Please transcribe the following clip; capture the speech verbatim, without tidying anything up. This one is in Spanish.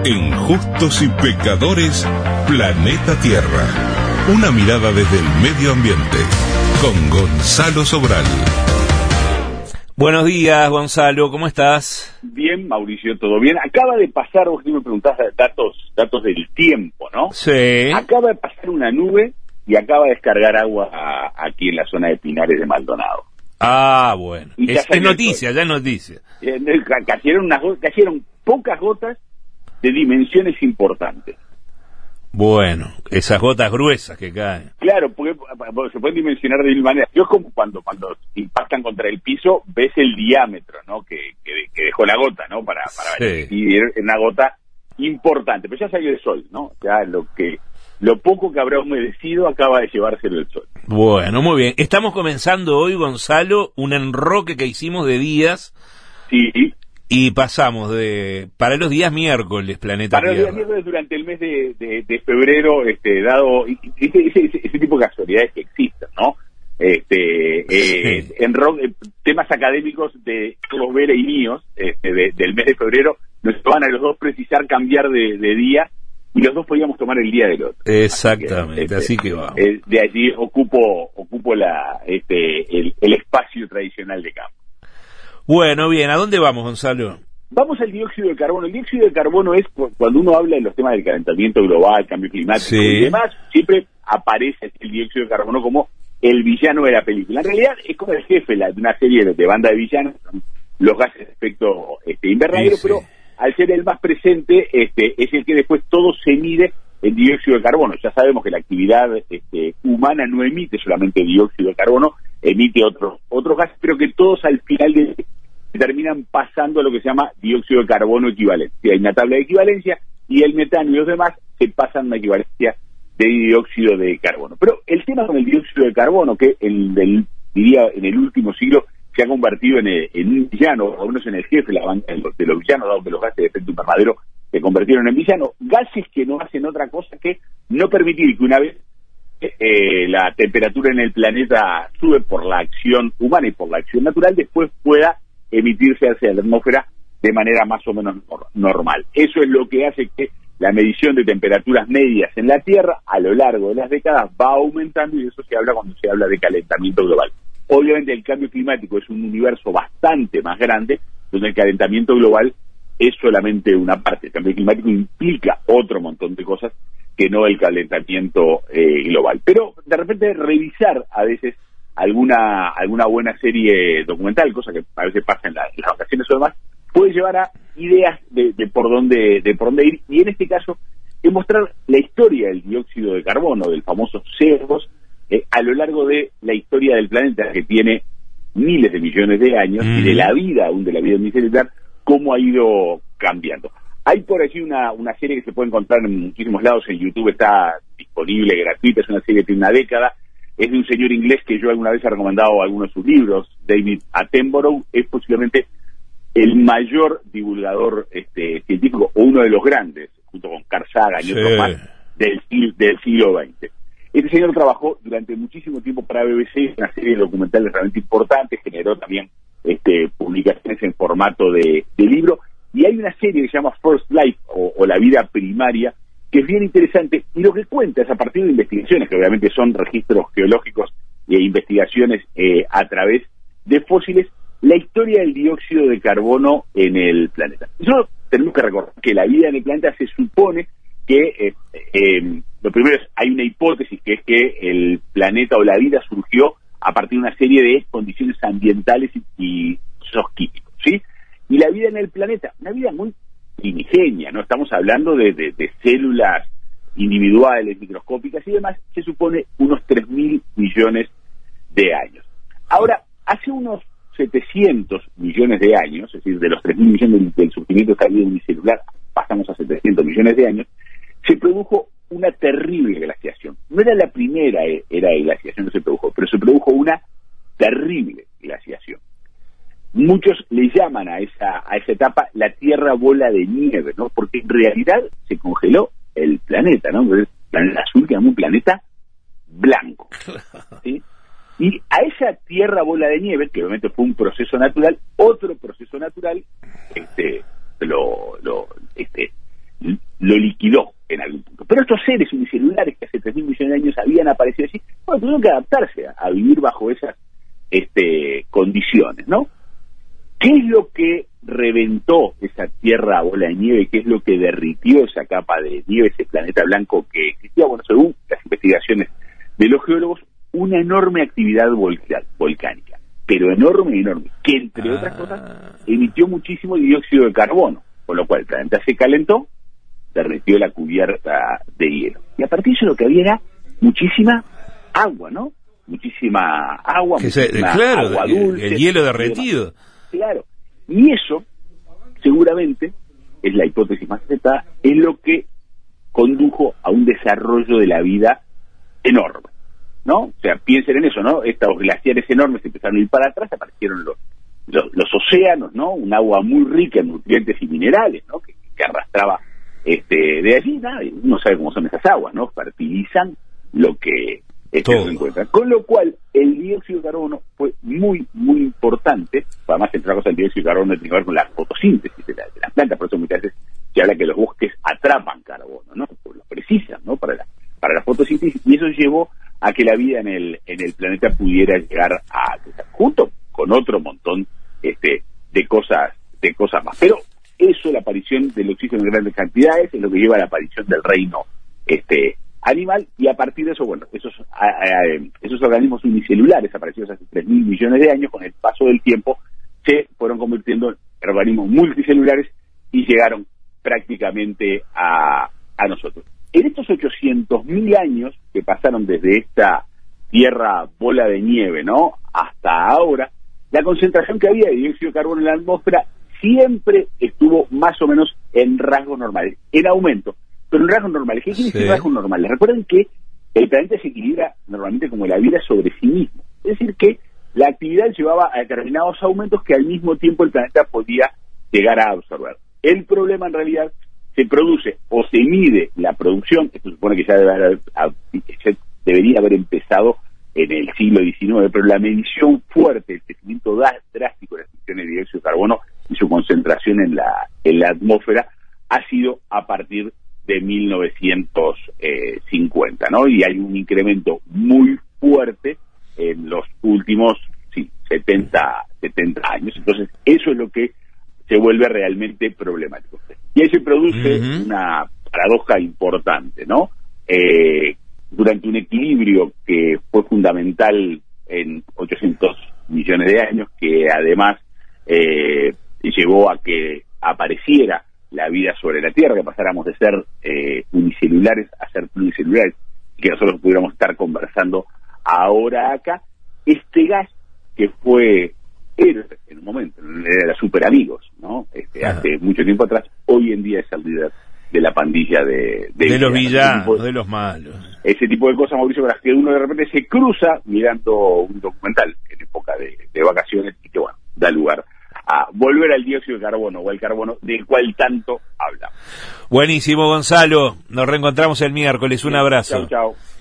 En Justos y Pecadores, Planeta Tierra. Una mirada desde el medio ambiente. Con Gonzalo Sobral. Buenos días, Gonzalo, ¿cómo estás? Bien, Mauricio, todo bien. Acaba de pasar, vos me preguntás datos, datos del tiempo, ¿no? Sí. Acaba de pasar una nube y acaba de descargar agua a, aquí en la zona de Pinares de Maldonado. Ah, bueno. Y Es, es noticia, ya es noticia. Eh, cayeron, unas, cayeron pocas gotas de dimensiones importantes. Bueno, esas gotas gruesas que caen. Claro, porque, porque se pueden dimensionar de mil maneras. Yo es como cuando cuando impactan contra el piso, ves el diámetro, ¿no? Que, que, que dejó la gota, ¿no? Para, para Sí. ver. Y es una gota importante. Pero ya salió el sol, ¿no? Ya lo que lo poco que habrá humedecido acaba de llevárselo el sol. Bueno, muy bien. Estamos comenzando hoy, Gonzalo, un enroque que hicimos de días. Sí. Y pasamos de para los días miércoles, Planeta Para Tierra. los días miércoles durante el mes de, de, de febrero, este, dado ese, ese, ese tipo de casualidades que existen, ¿no? Este, eh, Sí. en rock, eh, temas académicos de Carlos Vera y míos, este, de, del mes de febrero, nos van a los dos precisar cambiar de, de día y los dos podíamos tomar el día del otro. Exactamente, Así así que, que vamos. eh, de allí ocupo ocupo la este el, el espacio tradicional de campo. Bueno, bien, ¿a dónde vamos, Gonzalo? Vamos al dióxido de carbono. El dióxido de carbono es cu- cuando uno habla de los temas del calentamiento global, cambio climático Sí. y demás, siempre aparece el dióxido de carbono como el villano de la película. En realidad es como el jefe la, de una serie de, de banda de villanos, son los gases de efecto este, invernadero, Sí, sí. pero al ser el más presente, este, es el que después todo se mide en dióxido de carbono. Ya sabemos que la actividad este, humana no emite solamente dióxido de carbono, emite otros otros gases, pero que todos al final de terminan pasando a lo que se llama dióxido de carbono equivalente. Hay una tabla de equivalencia y el metano y los demás se pasan a una equivalencia de dióxido de carbono. Pero el tema con el dióxido de carbono, que el del, diría en el último siglo se ha convertido en, el, en un villano, o menos en el jefe la banca de los, de los villanos, dado que los gases de efecto invernadero se convirtieron en villanos, gases que no hacen otra cosa que no permitir que una vez eh, la temperatura en el planeta sube por la acción humana y por la acción natural, después pueda emitirse hacia la atmósfera de manera más o menos nor- normal. Eso es lo que hace que la medición de temperaturas medias en la Tierra a lo largo de las décadas va aumentando, y de eso se habla cuando se habla de calentamiento global. Obviamente el cambio climático es un universo bastante más grande, donde el calentamiento global es solamente una parte. El cambio climático implica otro montón de cosas que no el calentamiento eh, global. Pero de repente revisar a veces alguna alguna buena serie documental, cosa que a veces pasa en, la, en las vacaciones o demás, puede llevar a ideas de, de por dónde de por dónde ir, y en este caso es mostrar la historia del dióxido de carbono, del famoso C O dos, eh, a lo largo de la historia del planeta, que tiene miles de millones de años, mm. y de la vida, aún de la vida unicelular, cómo ha ido cambiando. Hay por allí una, una serie que se puede encontrar en muchísimos lados, en YouTube está disponible, gratuita, es una serie que tiene una década. Es de un señor inglés que yo alguna vez he recomendado algunos de sus libros, David Attenborough. Es posiblemente el mayor divulgador este, científico, o uno de los grandes, junto con Carl Sagan y sí. otros más, del, del siglo veinte. Este señor trabajó durante muchísimo tiempo para B B C, una serie de documentales realmente importantes, generó también este, publicaciones en formato de, de libro, y hay una serie que se llama First Life, o, o La Vida Primaria, que es bien interesante, y lo que cuenta es a partir de investigaciones, que obviamente son registros geológicos e investigaciones eh, a través de fósiles, la historia del dióxido de carbono en el planeta. Nosotros tenemos que recordar que la vida en el planeta se supone que, eh, eh, lo primero es, hay una hipótesis, que es que el planeta o la vida surgió a partir de una serie de condiciones ambientales y, y procesos químicos, ¿sí? Y la vida en el planeta, una vida muy primigenia, no estamos hablando de, de, de células individuales, microscópicas y demás, se supone unos tres mil millones de años. Ahora, hace unos setecientos millones de años, es decir, de los tres mil millones del, del surgimiento de esta vida unicelular, pasamos a setecientos millones de años, se produjo una terrible glaciación. No era la primera era de glaciación que se produjo, pero se produjo una terrible glaciación. Muchos le llaman a esa a esa etapa la Tierra bola de nieve, ¿no? Porque en realidad se congeló el planeta, ¿no? El planeta azul quedó un planeta blanco, ¿sí? Y a esa Tierra bola de nieve, que obviamente fue un proceso natural, otro proceso natural, este, lo, lo, este, lo liquidó en algún punto. Pero estos seres unicelulares que hace tres mil millones de años habían aparecido allí, bueno, tuvieron que adaptarse a, a vivir bajo esas este, condiciones, ¿no? ¿Qué es lo que reventó esa tierra bola de nieve? ¿Qué es lo que derritió esa capa de nieve, ese planeta blanco que existía? Bueno, según las investigaciones de los geólogos, una enorme actividad volcánica, pero enorme, enorme, que entre otras cosas emitió muchísimo dióxido de carbono, con lo cual el planeta se calentó, derritió la cubierta de hielo. Y a partir de eso lo que había era muchísima agua, ¿no? Muchísima agua, que muchísima se, claro, agua el, dulce. el hielo derretido. Claro. Y eso, seguramente, es la hipótesis más aceptada, es lo que condujo a un desarrollo de la vida enorme, ¿no? O sea, piensen en eso, ¿no? Estos glaciares enormes empezaron a ir para atrás, aparecieron los, los, los océanos, ¿no? Un agua muy rica en nutrientes y minerales, ¿no? Que, que arrastraba este de allí, ¿no? Uno sabe cómo son esas aguas, ¿no? Fertilizan lo que este se encuentra. Con lo cual, el dióxido de carbono fue muy, muy importante. Además, entre otras cosas, el dióxido de carbono tiene que ver con la fotosíntesis de, la, de las plantas, por eso muchas veces se habla que los bosques atrapan carbono, ¿no? Porque lo precisan, ¿no? Para la, para la fotosíntesis, y eso llevó a que la vida en el en el planeta pudiera llegar a, junto con otro montón este de cosas de cosas más. Pero eso, la aparición del oxígeno en grandes cantidades, es lo que lleva a la aparición del reino este animal, y a partir de eso, bueno, esos a, a, esos organismos unicelulares aparecidos hace tres mil millones de años, con el paso del tiempo, se fueron convirtiendo en organismos multicelulares y llegaron prácticamente a, a nosotros. En estos ochocientos mil años que pasaron desde esta tierra bola de nieve, ¿no?, hasta ahora, la concentración que había de dióxido de carbono en la atmósfera siempre estuvo más o menos en rasgos normales, en aumento, pero en rasgos normales. ¿Qué quiere decir sí. rasgos normales? Recuerden que el planeta se equilibra normalmente como la vida sobre sí mismo, es decir que la actividad llevaba a determinados aumentos que al mismo tiempo el planeta podía llegar a absorber. El problema en realidad se produce o se mide la producción, esto se supone que ya, debe haber, ya debería haber empezado en el siglo diecinueve, pero la medición fuerte, el crecimiento drástico de las emisiones de dióxido de carbono y su concentración en la, en la atmósfera ha sido a partir de mil novecientos cincuenta, ¿no? Y hay un incremento muy fuerte en los últimos sí, setenta años. Entonces, eso es lo que se vuelve realmente problemático. Y ahí se produce uh-huh. una paradoja importante, ¿no? Eh, durante un equilibrio que fue fundamental en ochocientos millones de años, que además eh, llevó a que apareciera la vida sobre la Tierra, que pasáramos de ser eh, unicelulares a ser pluricelulares, y que nosotros pudiéramos estar conversando ahora acá, este gas que fue héroe en un momento, era super amigos, ¿no? Este, hace mucho tiempo atrás, hoy en día es el líder de la pandilla de... De, de los villanos, de, de los malos. Ese tipo de cosas, Mauricio, con las que uno de repente se cruza mirando un documental en época de, de vacaciones y que, bueno, da lugar a volver al dióxido de carbono o al carbono del cual tanto habla. Buenísimo, Gonzalo. Nos reencontramos el miércoles. Un abrazo. Chao, chao.